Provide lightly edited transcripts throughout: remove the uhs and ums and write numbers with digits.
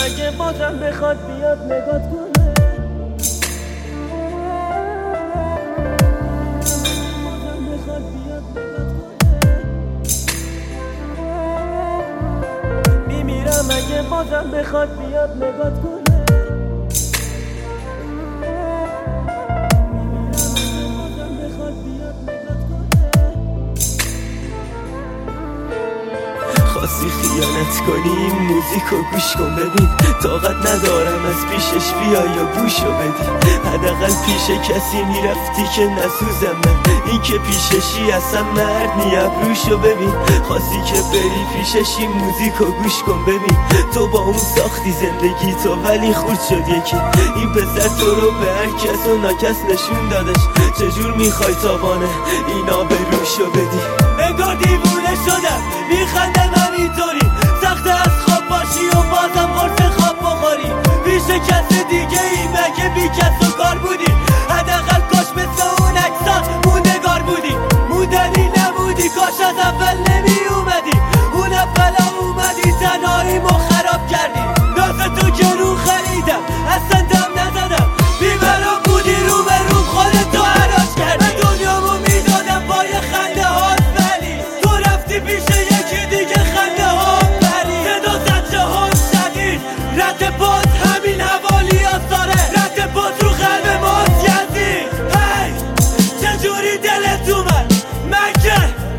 اگه بازم بخواد بیاد نگات کنه. میمیرم اگه بازم بخواد بیاد نگات کنه. خواستی خیانت کنی این موزیکو گوش کن ببین، طاقت ندارم از پیشش بیا یا گوشو بدی. حداقل پیش کسی میرفتی که نسوزم من، این که پیششی اصلا مرد نی ابروشو ببین. خواستی که بری پیشش این موزیکو گوش کن ببین، تو با اون ساختی زندگی تو ولی خورد شد یکی. این پسر تو رو به هر کس و ناکس نشون دادش، چجور میخوای تاوانه اینا به روشو بدی. انگار دیوونه شدم میخندم همینطوری، سخت از خواب باشی و بازم قرص خواب بخوری. پیش کس دیگه ای مگه بی کس و کار بودی؟ حداقل کاش مثل اون اکسان موندگار بودی. موندنی نبودی کاش از اول نمی اومدی. اون اولا اومدی تنهاییمو خراب کردی. ناز تو که رو خریدم اصلا دم نزدم، بیبرا بودی رو به رو خودتو حراج کردی. من دنیامو میدادم پای خنده هات ولی تو رفتی پیش یکی دیگه خنده ها بری. صدا زد جهان شدید رد پات همین حوالی آثاره، رد پات رو قلب ماست یزید. هی چجوری دلت اومد من که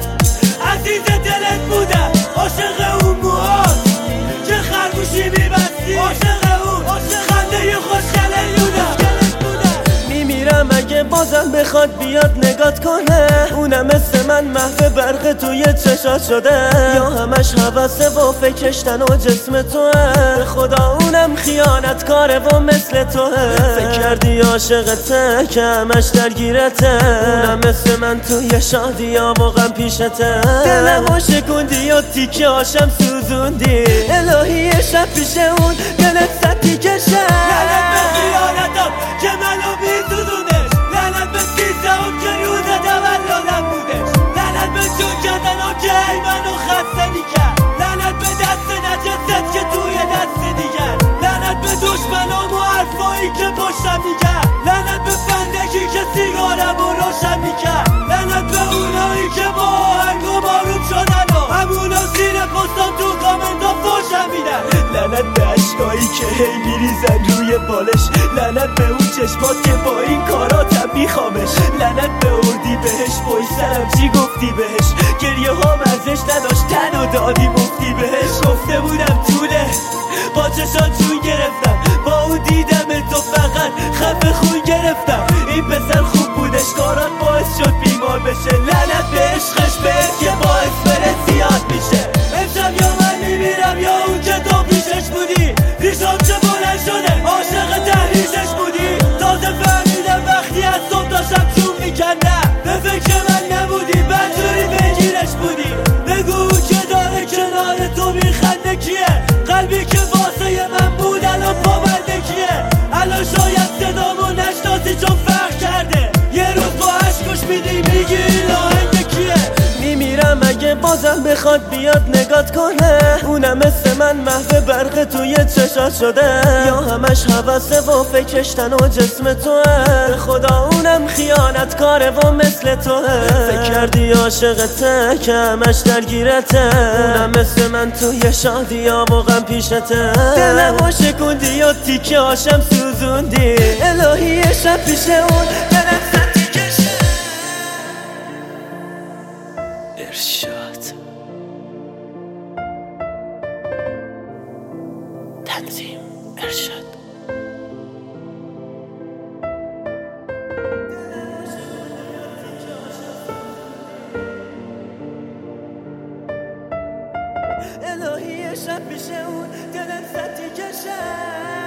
عزیز دلت بودم، عاشق اون موهات که خرگوشی میبستی، عاشق اون خنده خوشگله یودم. میمیرم اگه بازم بخواد بیاد نگات کنه. اونم مثل من محو برق توی چشات شده، یا همش حوثه و فکرش تنها جسم توه. به خدا اونم خیانت کاره و مثل توه. فکر کردی عاشقته که همش درگیرته، اونم مثل من توی شادی یا واقعا پیشته. دلمو شکوندی و تیکه هاشم سوزوندی، الهی شب پیش اون دلت زد تیکشه. لعنت به خیانتم که منو میسوزونش، لعنت به کیسه‌ام که روز تولدم بودش، لعنت به جون کردنم که ای منو خسته میکرد، لعنت به دست نجست که توی دست دیگر، لعنت به دشمنام و حرفایی که پشتم میکرد، لعنت به فندکی که سیگارم رو روشن میکرد، لعنت به اونایی که با آهنگ و بارون شدن و همونا زیر پستم تو کامنتا فوشم میدن، لعنت به عشقایی که هی میریزن روی بالش، لعنت به اون چشمات که با این کاراتم میخوامش، لعنت به اردی بهش پشت سرم چی گفتی بهش، گریه ها ارزش نداشت تن و دادی مفتی بهش. گفته بودم طوله با چشات جون گرفتم، با اون دیدم تو فقط خفه خون گرفتم. این پسر خوب بودش کارات باعث شد بیمار بشه، لعنت به عشقش بهت که باعث بره زیاد میشه. امشب یا من میمیرم یا اون که تو پیشش بودی، ریشم چه بلند شده عاشق تحریشش بودی. تازه فهمیدم وقتی از صبح تا شب چون میکندم، به فکر من نبودی بدجوری بگیرش بودی. بگو که داره کنار تو میخنده کیه، قلبی که واسه من بود الان پابنده کیه. الان شاید صدامو نشناسی چون فرق کرده، یه روز با عشقش میدی میگی این آهنگ کیه. میمیرم اگه بازم بخواد بیاد نگات کنه، اونم مثل من محو برق توی چشات شده، یا همش حوثه و فکرش تنها جسم توه. به خدا اونم خیانت کاره و مثل توه. فکر کردی عاشقته که همش درگیرته، اونم مثل من توی شادی یا واقعا پیشته. دلمو شکوندی و تیکه هاشم سوزوندی، الهی شب پیش اون دلت زد تیکشه. ارشاد تنظیم ارشاد. الهی شب پیش اون دلت زد تیکشه.